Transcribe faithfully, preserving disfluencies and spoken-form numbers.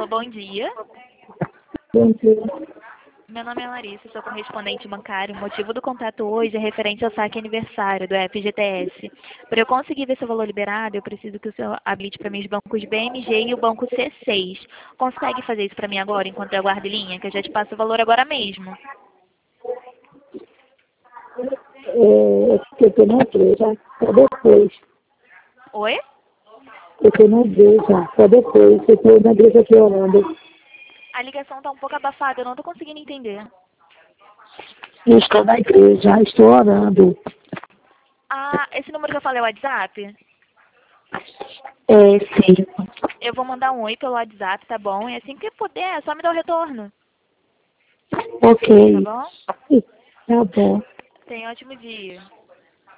bom dia. Bom dia. Meu nome é Larissa, sou correspondente bancário. O motivo do contato hoje é referente ao saque aniversário do F G T S. Para eu conseguir ver seu valor liberado, eu preciso que o senhor habilite para mim os bancos B M G e o banco C seis. Consegue fazer isso para mim agora, enquanto eu aguardo em linha, que eu já te passo o valor agora mesmo? É, porque eu estou na igreja, só depois. Oi? Eu estou na igreja, só depois. Eu estou na igreja aqui orando. A ligação está um pouco abafada, eu não estou conseguindo entender. Eu estou na igreja, estou orando. Ah, esse número que eu falei é o WhatsApp? É, sim. Eu vou mandar um oi pelo WhatsApp, tá bom? E assim que puder, é só me dar o retorno, tá Ok. bom? Tá bom. Tenha um ótimo dia.